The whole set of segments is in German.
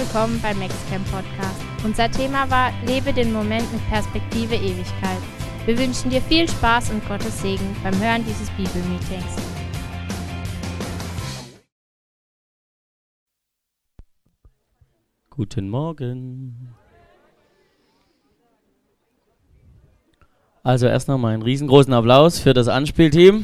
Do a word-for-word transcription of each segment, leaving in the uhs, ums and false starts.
willkommen beim MaxCamp Podcast. Unser Thema war Lebe den Moment mit Perspektive Ewigkeit. Wir wünschen dir viel Spaß und Gottes Segen beim Hören dieses Bibelmeetings. Guten Morgen. Also erst nochmal einen riesengroßen Applaus für das Anspielteam.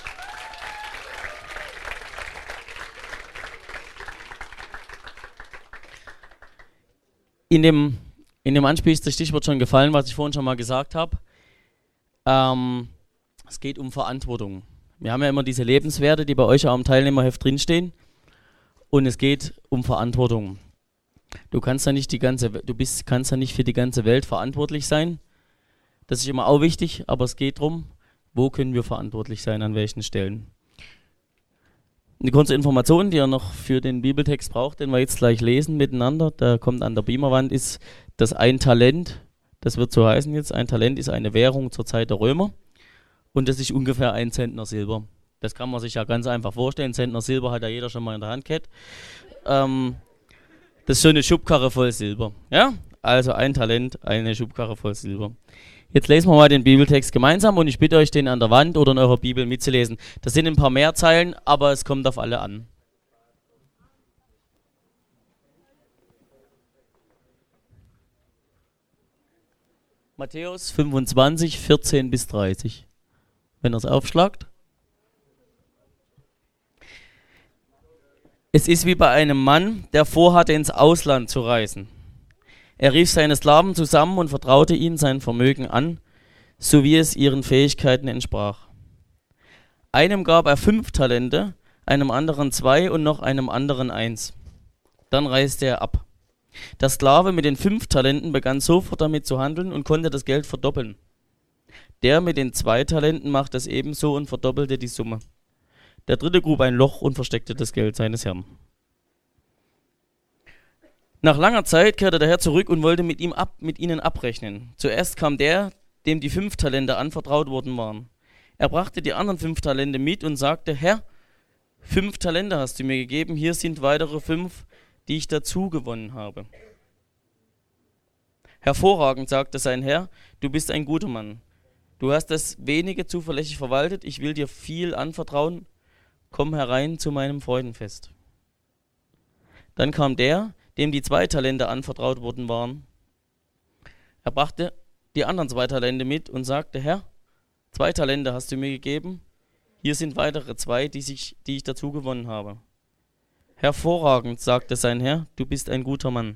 In dem, in dem Anspiel ist das Stichwort schon gefallen, was ich vorhin schon mal gesagt habe. Ähm, es geht um Verantwortung. Wir haben ja immer diese Lebenswerte, die bei euch auch im Teilnehmerheft drinstehen. Und es geht um Verantwortung. Du kannst ja nicht die ganze, du bist, kannst ja nicht für die ganze Welt verantwortlich sein. Das ist immer auch wichtig, aber es geht darum, wo können wir verantwortlich sein, an welchen Stellen. Eine kurze Information, die ihr noch für den Bibeltext braucht, den wir jetzt gleich lesen miteinander, da kommt an der Beamerwand, ist das ein Talent, das wird so heißen jetzt, ein Talent ist eine Währung zur Zeit der Römer und das ist ungefähr ein Zentner Silber. Das kann man sich ja ganz einfach vorstellen, Zentner Silber hat ja jeder schon mal in der Hand gehabt. Ähm, das ist so eine Schubkarre voll Silber, ja? Also ein Talent, eine Schubkarre voll Silber. Jetzt lesen wir mal den Bibeltext gemeinsam und ich bitte euch, den an der Wand oder in eurer Bibel mitzulesen. Das sind ein paar mehr Zeilen, aber es kommt auf alle an. Matthäus fünfundzwanzig, vierzehn bis dreißig. Wenn ihr es aufschlagt. Es ist wie bei einem Mann, der vorhatte, ins Ausland zu reisen. Er rief seine Sklaven zusammen und vertraute ihnen sein Vermögen an, so wie es ihren Fähigkeiten entsprach. Einem gab er fünf Talente, einem anderen zwei und noch einem anderen eins. Dann reiste er ab. Der Sklave mit den fünf Talenten begann sofort damit zu handeln und konnte das Geld verdoppeln. Der mit den zwei Talenten machte es ebenso und verdoppelte die Summe. Der dritte grub ein Loch und versteckte das Geld seines Herrn. Nach langer Zeit kehrte der Herr zurück und wollte mit ihm ab, mit ihnen abrechnen. Zuerst kam der, dem die fünf Talente anvertraut worden waren. Er brachte die anderen fünf Talente mit und sagte, Herr, fünf Talente hast du mir gegeben, hier sind weitere fünf, die ich dazu gewonnen habe. Hervorragend, sagte sein Herr, du bist ein guter Mann. Du hast das wenige zuverlässig verwaltet, ich will dir viel anvertrauen, komm herein zu meinem Freudenfest. Dann kam der, dem die zwei Talente anvertraut worden waren. Er brachte die anderen zwei Talente mit und sagte, Herr, zwei Talente hast du mir gegeben, hier sind weitere zwei, die, sich, die ich dazu gewonnen habe. Hervorragend, sagte sein Herr, du bist ein guter Mann.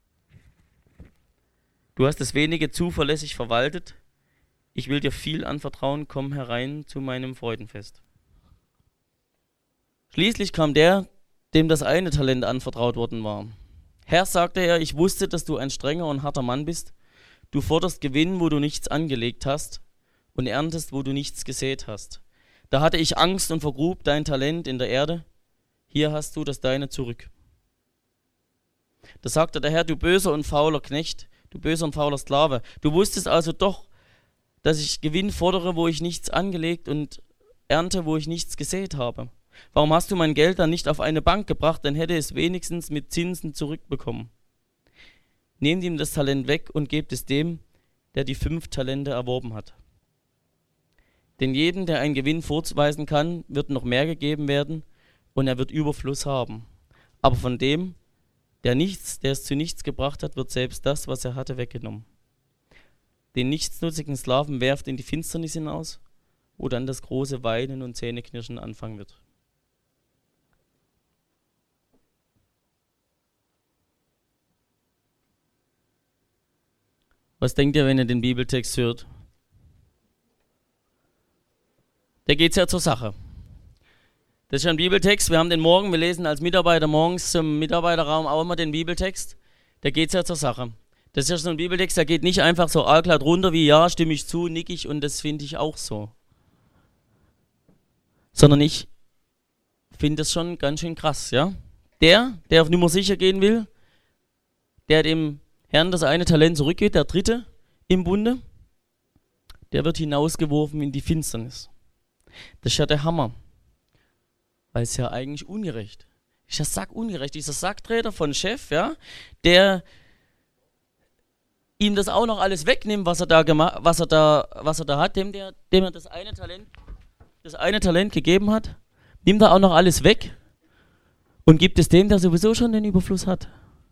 Du hast das wenige zuverlässig verwaltet, ich will dir viel anvertrauen, komm herein zu meinem Freudenfest. Schließlich kam der, dem das eine Talent anvertraut worden war. Herr, sagte er, ich wusste, dass du ein strenger und harter Mann bist. Du forderst Gewinn, wo du nichts angelegt hast und erntest, wo du nichts gesät hast. Da hatte ich Angst und vergrub dein Talent in der Erde. Hier hast du das deine zurück. Da sagte der Herr, du böser und fauler Knecht, du böser und fauler Sklave. Du wusstest also doch, dass ich Gewinn fordere, wo ich nichts angelegt und ernte, wo ich nichts gesät habe. Warum hast du mein Geld dann nicht auf eine Bank gebracht, dann hätte es wenigstens mit Zinsen zurückbekommen. Nehmt ihm das Talent weg und gebt es dem, der die fünf Talente erworben hat. Denn jedem, der einen Gewinn vorweisen kann, wird noch mehr gegeben werden und er wird Überfluss haben. Aber von dem, der nichts, der es zu nichts gebracht hat, wird selbst das, was er hatte, weggenommen. Den nichtsnutzigen Sklaven werft in die Finsternis hinaus, wo dann das große Weinen und Zähneknirschen anfangen wird. Was denkt ihr, wenn ihr den Bibeltext hört? Da geht es ja zur Sache. Das ist ja ein Bibeltext, wir haben den morgen, wir lesen als Mitarbeiter morgens zum Mitarbeiterraum auch immer den Bibeltext. Da geht es ja zur Sache. Das ist ja so ein Bibeltext, der geht nicht einfach so allglatt runter wie, ja, stimme ich zu, nick ich und das finde ich auch so. Sondern ich finde das schon ganz schön krass, ja. Der, der auf Nummer sicher gehen will, der dem Herrn das eine Talent zurückgeht, der dritte im Bunde, der wird hinausgeworfen in die Finsternis. Das ist ja der Hammer, weil es ja eigentlich ungerecht. Ist ja sackungerecht. Dieser Sackträger von Chef, ja, der ihm das auch noch alles wegnimmt, was er da gemacht, was er da, was er da hat, dem, der, dem er das eine Talent, das eine Talent gegeben hat, nimmt er auch noch alles weg und gibt es dem, der sowieso schon den Überfluss hat.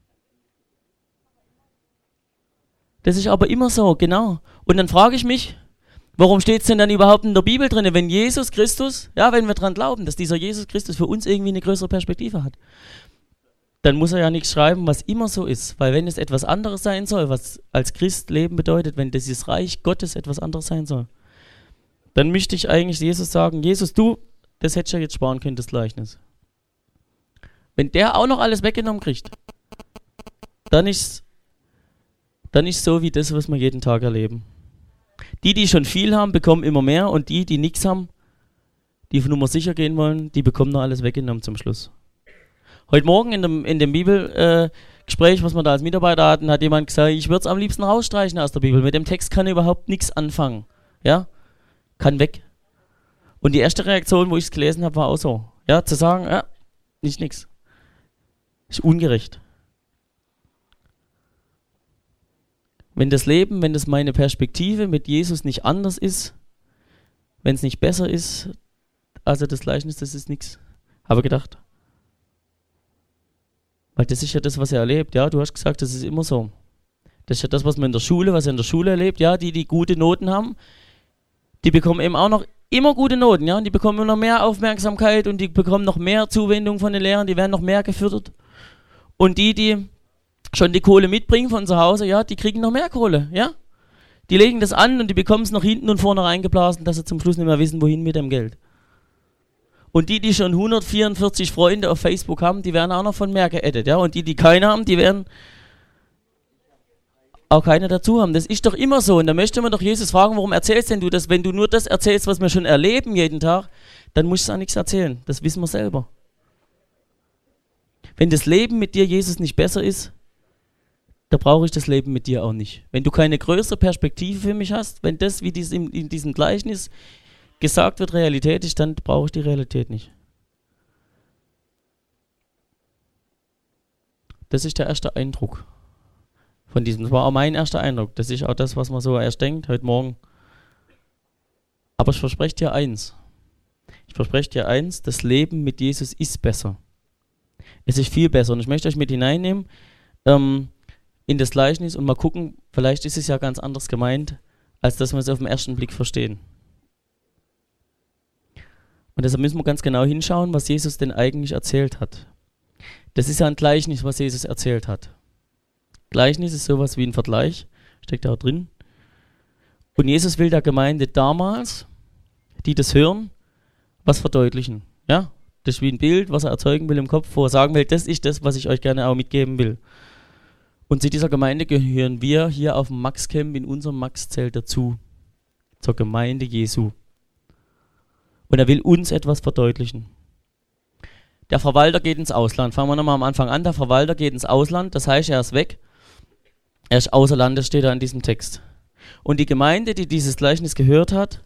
Das ist aber immer so, genau. Und dann frage ich mich, warum steht es denn dann überhaupt in der Bibel drin, wenn Jesus Christus, ja, wenn wir dran glauben, dass dieser Jesus Christus für uns irgendwie eine größere Perspektive hat, dann muss er ja nichts schreiben, was immer so ist. Weil wenn es etwas anderes sein soll, was als Christ Leben bedeutet, wenn dieses Reich Gottes etwas anderes sein soll, dann möchte ich eigentlich Jesus sagen, Jesus, du, das hättest du ja jetzt sparen können, das Gleichnis. Wenn der auch noch alles weggenommen kriegt, dann ist dann ist so wie das, was wir jeden Tag erleben. Die, die schon viel haben, bekommen immer mehr und die, die nichts haben, die auf Nummer sicher gehen wollen, die bekommen noch alles weggenommen zum Schluss. Heute Morgen in dem, in dem Bibelgespräch, äh, was wir da als Mitarbeiter hatten, hat jemand gesagt, ich würde es am liebsten rausstreichen aus der Bibel. Mit dem Text kann überhaupt nichts anfangen. Ja? Kann weg. Und die erste Reaktion, wo ich es gelesen habe, war auch so. Ja, zu sagen, ja, nicht nix. Ist ungerecht. Wenn das Leben, wenn das meine Perspektive mit Jesus nicht anders ist, wenn es nicht besser ist, also das Gleichnis, das ist nichts. Habe gedacht. Weil das ist ja das, was er erlebt. Ja, du hast gesagt, das ist immer so. Das ist ja das, was man in der Schule, was er in der Schule erlebt. Ja, die, die gute Noten haben, die bekommen eben auch noch immer gute Noten. Ja, und die bekommen immer noch mehr Aufmerksamkeit und die bekommen noch mehr Zuwendung von den Lehrern, die werden noch mehr gefördert. Und die, die schon die Kohle mitbringen von zu Hause, ja, die kriegen noch mehr Kohle, ja. Die legen das an und die bekommen es nach hinten und vorne reingeblasen, dass sie zum Schluss nicht mehr wissen, wohin mit dem Geld. Und die, die schon hundertvierundvierzig Freunde auf Facebook haben, die werden auch noch von mehr geaddet, ja. Und die, die keine haben, die werden auch keine dazu haben. Das ist doch immer so. Und da möchte man doch Jesus fragen, warum erzählst denn du das? Wenn du nur das erzählst, was wir schon erleben jeden Tag, dann musst du auch nichts erzählen. Das wissen wir selber. Wenn das Leben mit dir, Jesus, nicht besser ist, da brauche ich das Leben mit dir auch nicht. Wenn du keine größere Perspektive für mich hast, wenn das, wie dies in, in diesem Gleichnis gesagt wird, Realität ist, dann brauche ich die Realität nicht. Das ist der erste Eindruck von diesem. Das war auch mein erster Eindruck. Das ist auch das, was man so erst denkt, heute Morgen. Aber ich verspreche dir eins. Ich verspreche dir eins, das Leben mit Jesus ist besser. Es ist viel besser. Und ich möchte euch mit hineinnehmen, ähm, in das Gleichnis und mal gucken, vielleicht ist es ja ganz anders gemeint, als dass wir es auf den ersten Blick verstehen. Und deshalb müssen wir ganz genau hinschauen, was Jesus denn eigentlich erzählt hat. Das ist ja ein Gleichnis, was Jesus erzählt hat. Gleichnis ist sowas wie ein Vergleich, steckt da auch drin. Und Jesus will der Gemeinde damals, die das hören, was verdeutlichen. Ja, das ist wie ein Bild, was er erzeugen will im Kopf, wo er sagen will, das ist das, was ich euch gerne auch mitgeben will. Und zu dieser Gemeinde gehören wir hier auf dem Max-Camp in unserem Max-Zelt dazu. Zur Gemeinde Jesu. Und er will uns etwas verdeutlichen. Der Verwalter geht ins Ausland. Fangen wir nochmal am Anfang an. Der Verwalter geht ins Ausland, das heißt, er ist weg. Er ist außer Landes, steht da in diesem Text. Und die Gemeinde, die dieses Gleichnis gehört hat,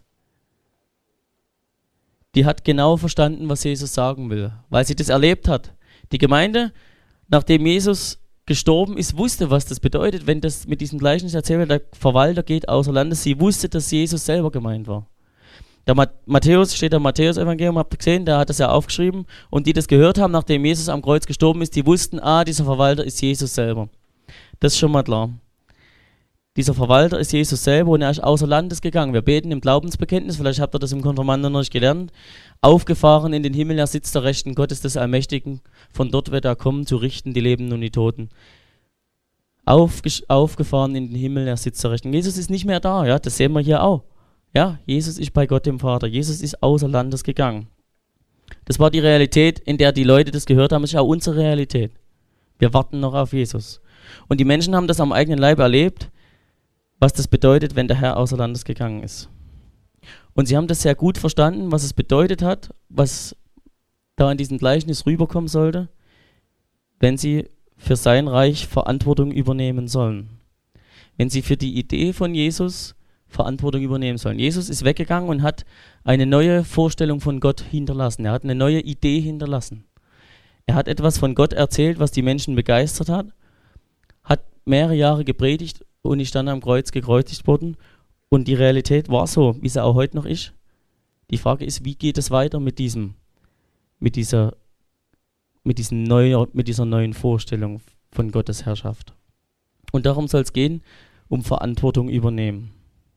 die hat genau verstanden, was Jesus sagen will, weil sie das erlebt hat. Die Gemeinde, nachdem Jesus gestorben ist, wusste, was das bedeutet, wenn das mit diesem Gleichnis erzählt wird, der Verwalter geht außer Landes. Sie wusste, dass Jesus selber gemeint war. Der Matthäus, steht im Matthäus-Evangelium, habt ihr gesehen, der hat das ja aufgeschrieben. Und die das gehört haben, nachdem Jesus am Kreuz gestorben ist, die wussten, ah, dieser Verwalter ist Jesus selber. Das ist schon mal klar. Dieser Verwalter ist Jesus selber und er ist außer Landes gegangen. Wir beten im Glaubensbekenntnis, vielleicht habt ihr das im Konfirmanden noch nicht gelernt. Aufgefahren in den Himmel, er sitzt der Rechten Gottes des Allmächtigen. Von dort wird er kommen, zu richten die Lebenden und die Toten. Aufge- aufgefahren in den Himmel, er sitzt der Rechten. Jesus ist nicht mehr da, ja, das sehen wir hier auch. Ja, Jesus ist bei Gott dem Vater. Jesus ist außer Landes gegangen. Das war die Realität, in der die Leute das gehört haben. Das ist auch unsere Realität. Wir warten noch auf Jesus. Und die Menschen haben das am eigenen Leib erlebt, was das bedeutet, wenn der Herr außer Landes gegangen ist. Und sie haben das sehr gut verstanden, was es bedeutet hat, was da in diesem Gleichnis rüberkommen sollte, wenn sie für sein Reich Verantwortung übernehmen sollen. Wenn sie für die Idee von Jesus Verantwortung übernehmen sollen. Jesus ist weggegangen und hat eine neue Vorstellung von Gott hinterlassen. Er hat eine neue Idee hinterlassen. Er hat etwas von Gott erzählt, was die Menschen begeistert hat, hat mehrere Jahre gepredigt und ist dann am Kreuz gekreuzigt worden. Und die Realität war so, wie sie auch heute noch ist. Die Frage ist, wie geht es weiter mit diesem, mit dieser, mit diesem neuer, mit dieser neuen Vorstellung von Gottes Herrschaft. Und darum soll es gehen, um Verantwortung übernehmen.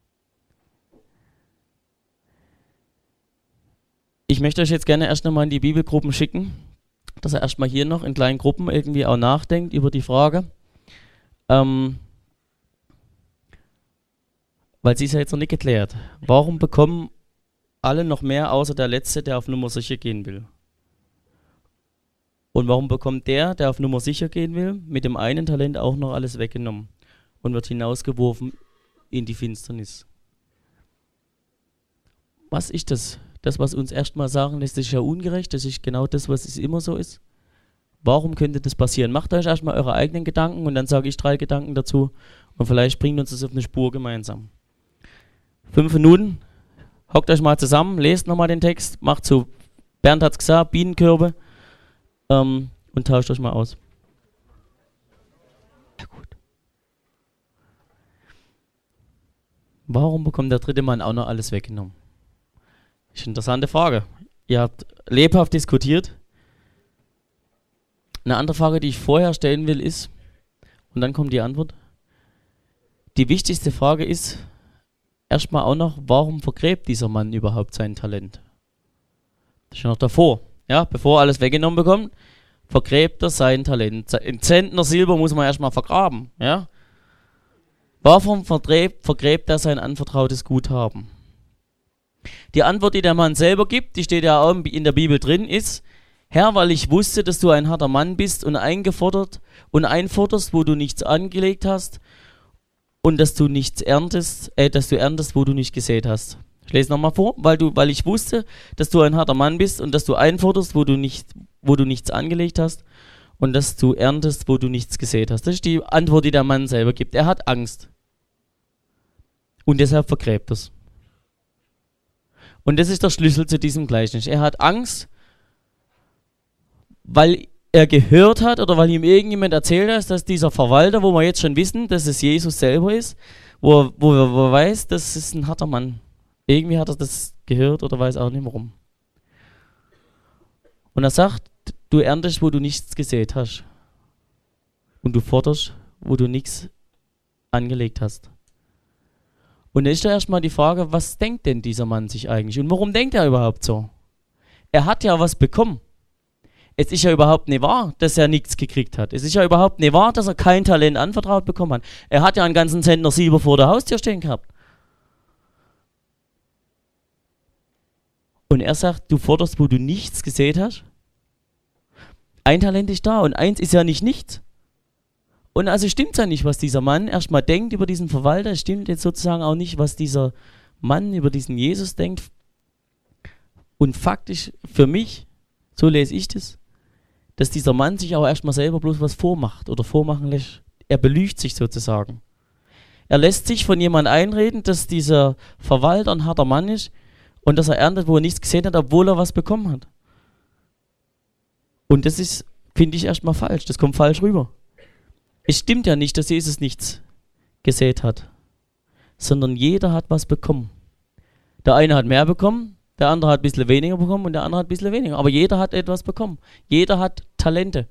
Ich möchte euch jetzt gerne erst nochmal in die Bibelgruppen schicken, dass ihr erstmal hier noch in kleinen Gruppen irgendwie auch nachdenkt über die Frage, ähm, weil sie ist ja jetzt noch nicht geklärt. Warum bekommen alle noch mehr, außer der Letzte, der auf Nummer sicher gehen will? Und warum bekommt der, der auf Nummer sicher gehen will, mit dem einen Talent auch noch alles weggenommen und wird hinausgeworfen in die Finsternis? Was ist das? Das, was uns erstmal sagen lässt, das ist ja ungerecht, das ist genau das, was es immer so ist. Warum könnte das passieren? Macht euch erstmal eure eigenen Gedanken und dann sage ich drei Gedanken dazu und vielleicht bringt uns das auf eine Spur gemeinsam. Fünf Minuten, hockt euch mal zusammen, lest nochmal den Text, macht so, Bernd hat es gesagt, Bienenkörbe ähm, und tauscht euch mal aus. Ja, gut. Warum bekommt der dritte Mann auch noch alles weggenommen? Das ist eine interessante Frage. Ihr habt lebhaft diskutiert. Eine andere Frage, die ich vorher stellen will, ist, und dann kommt die Antwort, die wichtigste Frage ist, erstmal auch noch, warum vergräbt dieser Mann überhaupt sein Talent? Das ist ja noch davor. Ja, bevor er alles weggenommen bekommt, vergräbt er sein Talent. Ein Zentner Silber muss man erstmal vergraben. Ja? Warum vergräbt, vergräbt er sein anvertrautes Guthaben? Die Antwort, die der Mann selber gibt, die steht ja auch in der Bibel drin, ist, Herr, weil ich wusste, dass du ein harter Mann bist und eingefordert und einforderst, wo du nichts angelegt hast und dass du nichts erntest, äh, dass du erntest, wo du nicht gesät hast. Ich lese nochmal vor, weil du, weil ich wusste, dass du ein harter Mann bist und dass du einforderst, wo du nicht, wo du nichts angelegt hast und dass du erntest, wo du nichts gesät hast. Das ist die Antwort, die der Mann selber gibt. Er hat Angst. Und deshalb vergräbt er es. Und das ist der Schlüssel zu diesem Gleichnis. Er hat Angst, weil er gehört hat oder weil ihm irgendjemand erzählt hat, dass dieser Verwalter, wo wir jetzt schon wissen, dass es Jesus selber ist, wo er, wo er, wo er weiß, das ist ein harter Mann. Irgendwie hat er das gehört oder weiß auch nicht warum. Und er sagt, du erntest, wo du nichts gesät hast. Und du forderst, wo du nichts angelegt hast. Und da ist da erstmal die Frage, was denkt denn dieser Mann sich eigentlich? Und warum denkt er überhaupt so? Er hat ja was bekommen. Es ist ja überhaupt nicht wahr, dass er nichts gekriegt hat. Es ist ja überhaupt nicht wahr, dass er kein Talent anvertraut bekommen hat. Er hat ja einen ganzen Zentner Silber vor der Haustür stehen gehabt. Und er sagt, du forderst, wo du nichts gesät hast. Ein Talent ist da und eins ist ja nicht nichts. Und also stimmt es ja nicht, was dieser Mann erstmal denkt über diesen Verwalter. Es stimmt jetzt sozusagen auch nicht, was dieser Mann über diesen Jesus denkt. Und faktisch für mich, so lese ich das, dass dieser Mann sich auch erstmal selber bloß was vormacht oder vormachen lässt. Er belügt sich sozusagen. Er lässt sich von jemand einreden, dass dieser Verwalter ein harter Mann ist und dass er erntet, wo er nichts gesehen hat, obwohl er was bekommen hat. Und das ist, finde ich, erstmal falsch. Das kommt falsch rüber. Es stimmt ja nicht, dass Jesus nichts gesät hat, sondern jeder hat was bekommen. Der eine hat mehr bekommen, der andere hat ein bisschen weniger bekommen und der andere hat ein bisschen weniger. Aber jeder hat etwas bekommen. Jeder hat Talente.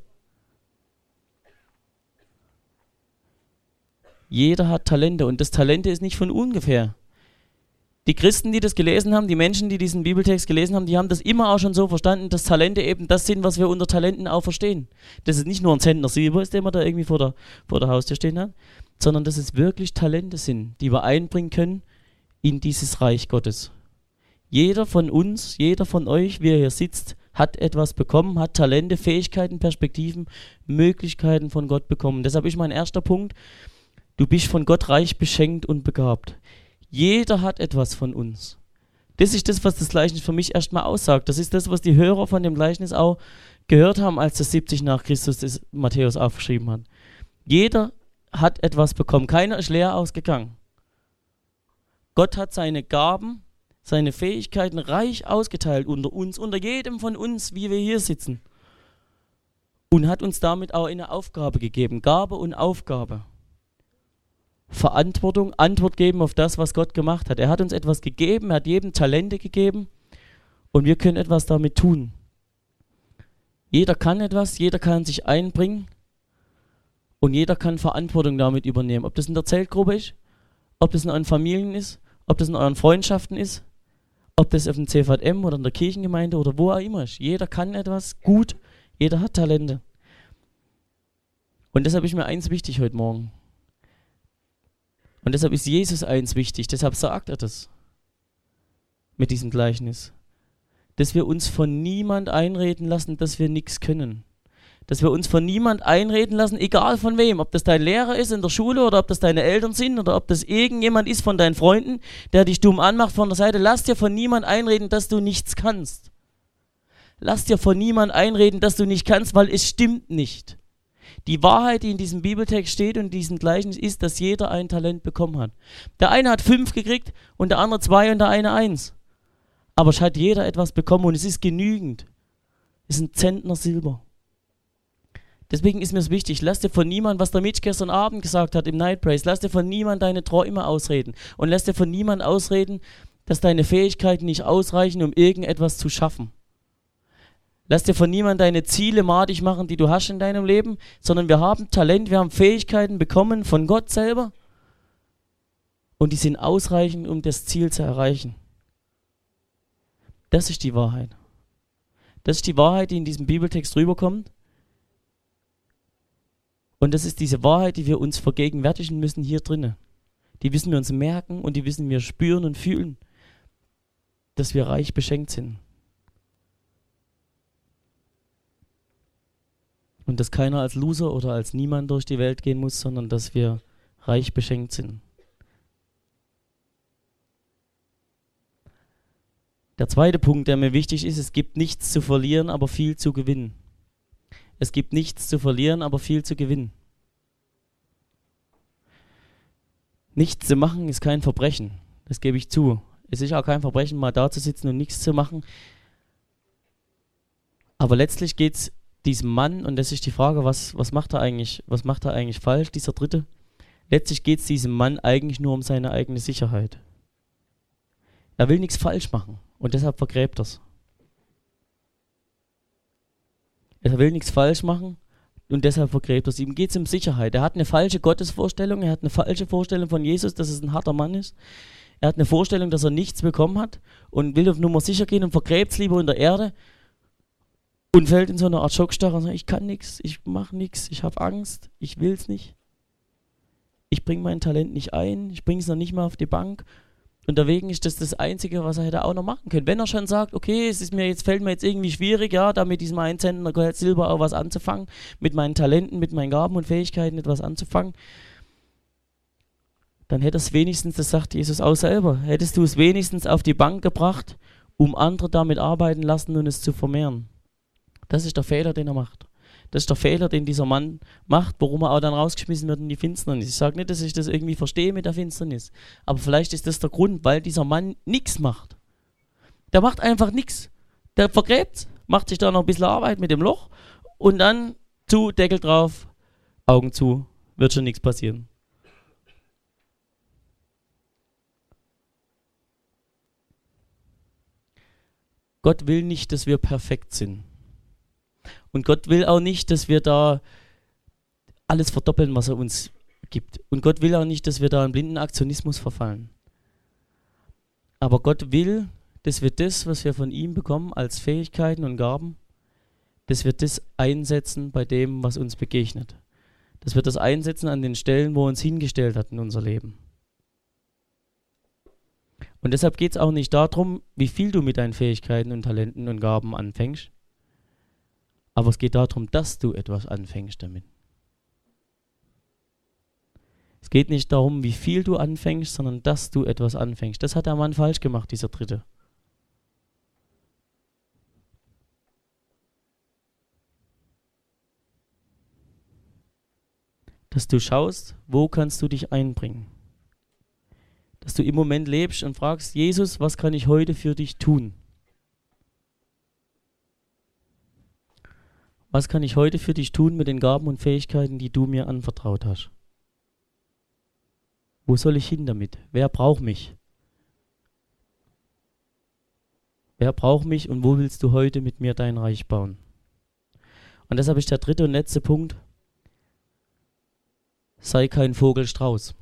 Jeder hat Talente und das Talente ist nicht von ungefähr. Die Christen, die das gelesen haben, die Menschen, die diesen Bibeltext gelesen haben, die haben das immer auch schon so verstanden, dass Talente eben das sind, was wir unter Talenten auch verstehen. Das ist nicht nur ein Zentner Silber ist, den man da irgendwie vor der, vor der Haustür stehen hat, sondern dass es wirklich Talente sind, die wir einbringen können in dieses Reich Gottes. Jeder von uns, jeder von euch, wie er hier sitzt, hat etwas bekommen, hat Talente, Fähigkeiten, Perspektiven, Möglichkeiten von Gott bekommen. Deshalb ist mein erster Punkt, du bist von Gott reich beschenkt und begabt. Jeder hat etwas von uns. Das ist das, was das Gleichnis für mich erstmal aussagt. Das ist das, was die Hörer von dem Gleichnis auch gehört haben, als das siebzig nach Christus das Matthäus aufgeschrieben hat. Jeder hat etwas bekommen. Keiner ist leer ausgegangen. Gott hat seine Gaben, seine Fähigkeiten reich ausgeteilt unter uns, unter jedem von uns, wie wir hier sitzen. und hat uns damit auch eine Aufgabe gegeben. Gabe und Aufgabe. Verantwortung, Antwort geben auf das, was Gott gemacht hat. Er hat uns etwas gegeben, er hat jedem Talente gegeben und wir können etwas damit tun. Jeder kann etwas, jeder kann sich einbringen und jeder kann Verantwortung damit übernehmen. Ob das in der Zeltgruppe ist, ob das in euren Familien ist, ob das in euren Freundschaften ist, ob das auf dem C V M oder in der Kirchengemeinde oder wo auch immer ist. Jeder kann etwas gut, jeder hat Talente. Und deshalb ist mir eins wichtig heute Morgen. Und deshalb ist Jesus eins wichtig, deshalb sagt er das mit diesem Gleichnis. Dass wir uns von niemand einreden lassen, dass wir nichts können. Dass wir uns von niemand einreden lassen, egal von wem. Ob das dein Lehrer ist in der Schule oder ob das deine Eltern sind oder ob das irgendjemand ist von deinen Freunden, der dich dumm anmacht von der Seite. Lass dir von niemand einreden, dass du nichts kannst. Lass dir von niemand einreden, dass du nicht kannst, weil es stimmt nicht. Die Wahrheit, die in diesem Bibeltext steht und in diesem Gleichnis ist, dass jeder ein Talent bekommen hat. Der eine hat fünf gekriegt und der andere zwei und der eine eins. Aber es hat jeder etwas bekommen und es ist genügend. Es ist ein Zentner Silber. Deswegen ist mir es wichtig, lass dir von niemandem, was der Mitch gestern Abend gesagt hat im Night Praise, lass dir von niemandem deine Träume ausreden. Und lass dir von niemandem ausreden, dass deine Fähigkeiten nicht ausreichen, um irgendetwas zu schaffen. Lass dir von niemandem deine Ziele madig machen, die du hast in deinem Leben, sondern wir haben Talent, wir haben Fähigkeiten bekommen von Gott selber und die sind ausreichend, um das Ziel zu erreichen. Das ist die Wahrheit. Das ist die Wahrheit, die in diesem Bibeltext rüberkommt. Und das ist diese Wahrheit, die wir uns vergegenwärtigen müssen hier drinnen. Die müssen wir uns merken und die müssen wir spüren und fühlen, dass wir reich beschenkt sind. Und dass keiner als Loser oder als Niemand durch die Welt gehen muss, sondern dass wir reich beschenkt sind. Der zweite Punkt, der mir wichtig ist, es gibt nichts zu verlieren, aber viel zu gewinnen. Es gibt nichts zu verlieren, aber viel zu gewinnen. Nichts zu machen ist kein Verbrechen, das gebe ich zu. Es ist auch kein Verbrechen, mal da zu sitzen und nichts zu machen. Aber letztlich geht es diesem Mann, und das ist die Frage, was, was, macht er eigentlich, was macht er eigentlich falsch, dieser Dritte? Letztlich geht es diesem Mann eigentlich nur um seine eigene Sicherheit. Er will nichts falsch machen und deshalb vergräbt er es. Er will nichts falsch machen und deshalb vergräbt er es. Ihm geht es um Sicherheit. Er hat eine falsche Gottesvorstellung, er hat eine falsche Vorstellung von Jesus, dass es ein harter Mann ist. Er hat eine Vorstellung, dass er nichts bekommen hat und will auf Nummer sicher gehen und vergräbt es lieber in der Erde und fällt in so eine Art Schockstarre und sagt, ich kann nichts, ich mache nichts, ich habe Angst, ich will es nicht. Ich bringe mein Talent nicht ein, ich bringe es noch nicht mal auf die Bank. Und deswegen ist das das Einzige, was er hätte auch noch machen können. Wenn er schon sagt, okay, es ist mir jetzt, fällt mir jetzt irgendwie schwierig, ja, da mit diesem einen Zentner Silber auch was anzufangen, mit meinen Talenten, mit meinen Gaben und Fähigkeiten etwas anzufangen, dann hätte es wenigstens, das sagt Jesus auch selber, hättest du es wenigstens auf die Bank gebracht, um andere damit arbeiten lassen und es zu vermehren. Das ist der Fehler, den er macht. Das ist der Fehler, den dieser Mann macht, warum er auch dann rausgeschmissen wird in die Finsternis. Ich sage nicht, dass ich das irgendwie verstehe mit der Finsternis, aber vielleicht ist das der Grund, weil dieser Mann nichts macht. Der macht einfach nichts. Der vergräbt, macht sich da noch ein bisschen Arbeit mit dem Loch und dann zu, Deckel drauf, Augen zu, wird schon nichts passieren. Gott will nicht, dass wir perfekt sind. Und Gott will auch nicht, dass wir da alles verdoppeln, was er uns gibt. Und Gott will auch nicht, dass wir da in blinden Aktionismus verfallen. Aber Gott will, dass wir das, was wir von ihm bekommen als Fähigkeiten und Gaben, dass wir das einsetzen bei dem, was uns begegnet. Dass wir das einsetzen an den Stellen, wo er uns hingestellt hat in unser Leben. Und deshalb geht es auch nicht darum, wie viel du mit deinen Fähigkeiten und Talenten und Gaben anfängst, aber es geht darum, dass du etwas anfängst damit. Es geht nicht darum, wie viel du anfängst, sondern dass du etwas anfängst. Das hat der Mann falsch gemacht, dieser Dritte. Dass du schaust, wo kannst du dich einbringen. Dass du im Moment lebst und fragst, Jesus, was kann ich heute für dich tun? Was kann ich heute für dich tun mit den Gaben und Fähigkeiten, die du mir anvertraut hast? Wo soll ich hin damit? Wer braucht mich? Wer braucht mich und wo willst du heute mit mir dein Reich bauen? Und deshalb ist der dritte und letzte Punkt: Sei kein Vogelstrauß.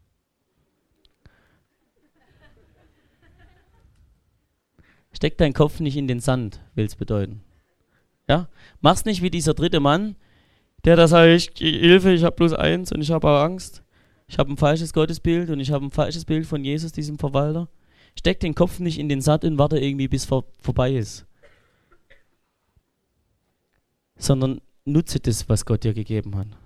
Steck deinen Kopf nicht in den Sand, will es bedeuten. Ja? Mach's nicht wie dieser dritte Mann, der da sagt, ich, Hilfe, ich habe bloß eins und ich habe auch Angst. Ich habe ein falsches Gottesbild und ich habe ein falsches Bild von Jesus, diesem Verwalter. Steck den Kopf nicht in den Sand und warte irgendwie, bis vor, vorbei ist. Sondern nutze das, was Gott dir gegeben hat.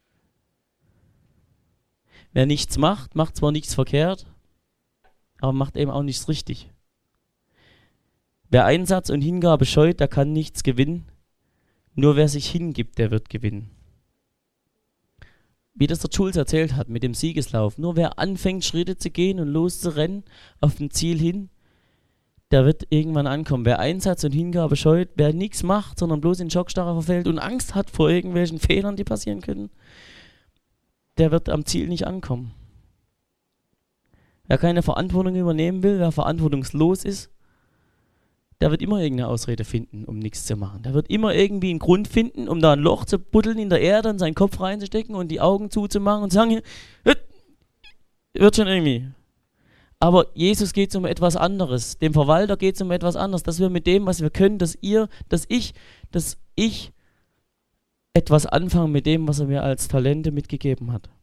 Wer nichts macht, macht zwar nichts verkehrt, aber macht eben auch nichts richtig. Wer Einsatz und Hingabe scheut, der kann nichts gewinnen. Nur wer sich hingibt, der wird gewinnen. Wie das der Jules erzählt hat mit dem Siegeslauf. Nur wer anfängt, Schritte zu gehen und loszurennen auf ein Ziel hin, der wird irgendwann ankommen. Wer Einsatz und Hingabe scheut, wer nichts macht, sondern bloß in Schockstarre verfällt und Angst hat vor irgendwelchen Fehlern, die passieren können, der wird am Ziel nicht ankommen. Wer keine Verantwortung übernehmen will, wer verantwortungslos ist, der wird immer irgendeine Ausrede finden, um nichts zu machen. Der wird immer irgendwie einen Grund finden, um da ein Loch zu buddeln in der Erde und seinen Kopf reinzustecken und die Augen zuzumachen und zu sagen, wird schon irgendwie. Aber Jesus geht es um etwas anderes. Dem Verwalter geht es um etwas anderes, dass wir mit dem, was wir können, dass ihr, dass ich, dass ich etwas anfangen mit dem, was er mir als Talente mitgegeben hat.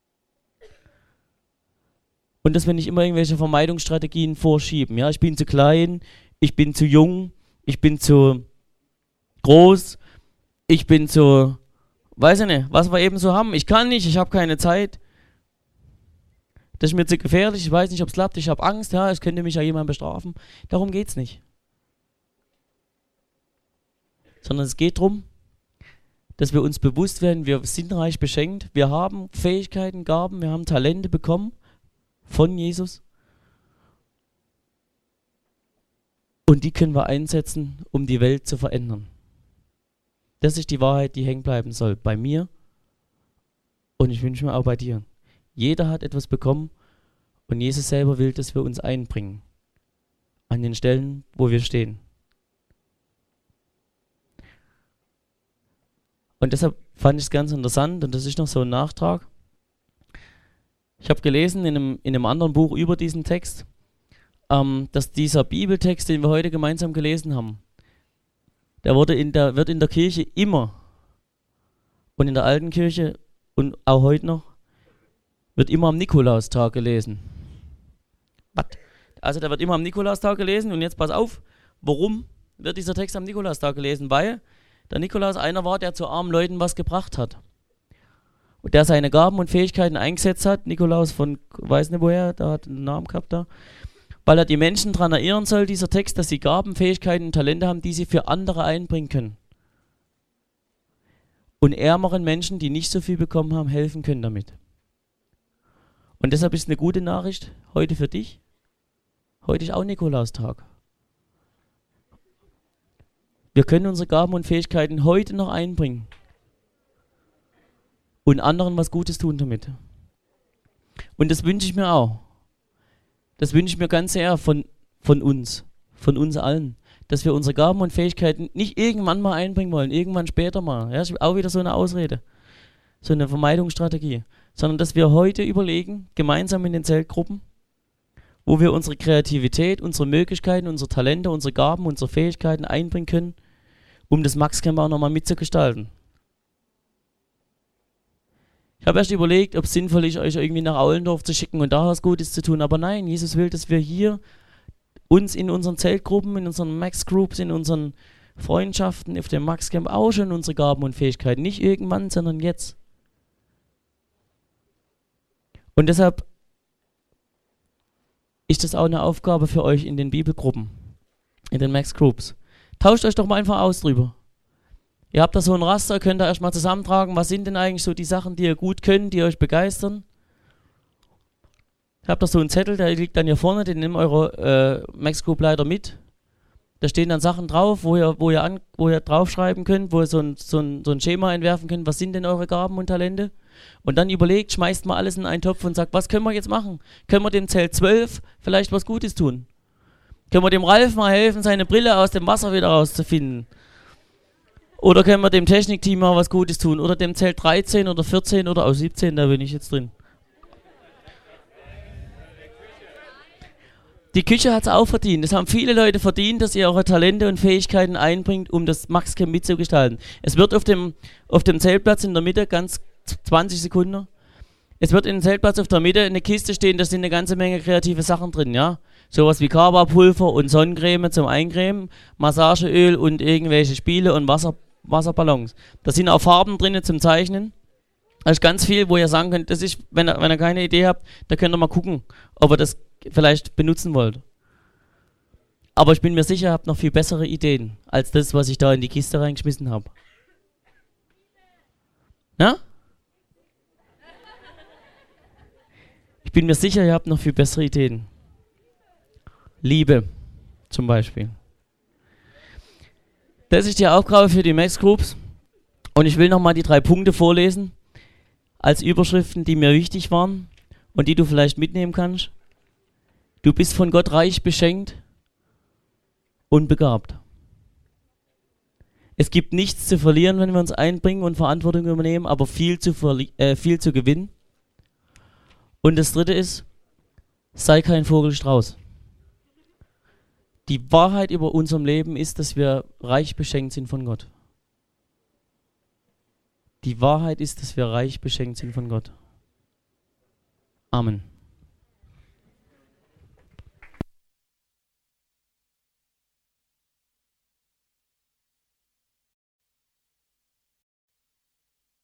Und dass wir nicht immer irgendwelche Vermeidungsstrategien vorschieben. Ja, ich bin zu klein, ich bin zu jung, ich bin zu groß, ich bin zu, weiß ich nicht, was wir eben so haben. Ich kann nicht, ich habe keine Zeit. Das ist mir zu gefährlich, ich weiß nicht, ob es klappt, ich habe Angst, ja, es könnte mich ja jemand bestrafen. Darum geht es nicht. Sondern es geht darum, dass wir uns bewusst werden, wir sind reich beschenkt, wir haben Fähigkeiten, Gaben, wir haben Talente bekommen von Jesus. Und die können wir einsetzen, um die Welt zu verändern. Das ist die Wahrheit, die hängen bleiben soll. Bei mir und ich wünsche mir auch bei dir. Jeder hat etwas bekommen und Jesus selber will, dass wir uns einbringen. An den Stellen, wo wir stehen. Und deshalb fand ich es ganz interessant und das ist noch so ein Nachtrag. Ich habe gelesen in einem, in einem anderen Buch über diesen Text, ähm, dass dieser Bibeltext, den wir heute gemeinsam gelesen haben, der, wurde in der wird in der Kirche immer und in der alten Kirche und auch heute noch, wird immer am Nikolaustag gelesen. Was? Also der wird immer am Nikolaustag gelesen und jetzt pass auf, warum wird dieser Text am Nikolaustag gelesen? Weil der Nikolaus einer war, der zu armen Leuten was gebracht hat. Und der seine Gaben und Fähigkeiten eingesetzt hat. Nikolaus von, weiß nicht woher, der hat einen Namen gehabt da. Weil er die Menschen daran erinnern soll, dieser Text, dass sie Gaben, Fähigkeiten und Talente haben, die sie für andere einbringen können. Und ärmeren Menschen, die nicht so viel bekommen haben, helfen können damit. Und deshalb ist eine gute Nachricht heute für dich. Heute ist auch Nikolaustag. Wir können unsere Gaben und Fähigkeiten heute noch einbringen. Und anderen was Gutes tun damit. Und das wünsche ich mir auch. Das wünsche ich mir ganz sehr von, von uns, von uns allen. Dass wir unsere Gaben und Fähigkeiten nicht irgendwann mal einbringen wollen, irgendwann später mal. Ja, das ist auch wieder so eine Ausrede. So eine Vermeidungsstrategie. Sondern dass wir heute überlegen, gemeinsam in den Zeltgruppen, wo wir unsere Kreativität, unsere Möglichkeiten, unsere Talente, unsere Gaben, unsere Fähigkeiten einbringen können, um das Max-Camp auch nochmal mitzugestalten. Ich habe erst überlegt, ob es sinnvoll ist, euch irgendwie nach Aulendorf zu schicken und da was Gutes zu tun. Aber nein, Jesus will, dass wir hier uns in unseren Zeltgruppen, in unseren Max-Groups, in unseren Freundschaften auf dem Max-Camp auch schon unsere Gaben und Fähigkeiten. Nicht irgendwann, sondern jetzt. Und deshalb ist das auch eine Aufgabe für euch in den Bibelgruppen, in den Max-Groups. Tauscht euch doch mal einfach aus drüber. Ihr habt da so ein Raster, könnt ihr erstmal zusammentragen, was sind denn eigentlich so die Sachen, die ihr gut könnt, die euch begeistern. Ihr habt da so einen Zettel, der liegt dann hier vorne, den nimmt eure äh, Max-Group-Leiter mit. Da stehen dann Sachen drauf, wo ihr, wo ihr, an, wo ihr draufschreiben könnt, wo ihr so ein, so, ein, so ein Schema entwerfen könnt, was sind denn eure Gaben und Talente? Und dann überlegt, schmeißt mal alles in einen Topf und sagt, was können wir jetzt machen? Können wir dem Zelt zwölf vielleicht was Gutes tun? Können wir dem Ralf mal helfen, seine Brille aus dem Wasser wieder rauszufinden? Oder können wir dem Technikteam mal was Gutes tun? Oder dem Zelt dreizehn oder vierzehn oder auch siebzehn, da bin ich jetzt drin. Die Küche hat es auch verdient. Es haben viele Leute verdient, dass ihr eure Talente und Fähigkeiten einbringt, um das Max-Camp mitzugestalten. Es wird auf dem, auf dem Zeltplatz in der Mitte, ganz zwanzig Sekunden, es wird in dem Zeltplatz auf der Mitte eine Kiste stehen, da sind eine ganze Menge kreative Sachen drin, ja. Sowas wie Kaba-Pulver und Sonnencreme zum Eincremen, Massageöl und irgendwelche Spiele und Wasser, Wasserballons. Da sind auch Farben drin zum Zeichnen. Da ist ganz viel, wo ihr sagen könnt, das ist, wenn ihr, wenn ihr keine Idee habt, da könnt ihr mal gucken, ob ihr das vielleicht benutzen wollt. Aber ich bin mir sicher, ihr habt noch viel bessere Ideen, als das, was ich da in die Kiste reingeschmissen habe. Na? Ich bin mir sicher, ihr habt noch viel bessere Ideen. Liebe, zum Beispiel. Das ist die Aufgabe für die Max Groups. Und ich will nochmal die drei Punkte vorlesen, als Überschriften, die mir wichtig waren und die du vielleicht mitnehmen kannst. Du bist von Gott reich beschenkt und begabt. Es gibt nichts zu verlieren, wenn wir uns einbringen und Verantwortung übernehmen, aber viel zu, äh, viel zu gewinnen. Und das dritte ist, sei kein Vogelstrauß. Die Wahrheit über unserem Leben ist, dass wir reich beschenkt sind von Gott. Die Wahrheit ist, dass wir reich beschenkt sind von Gott. Amen.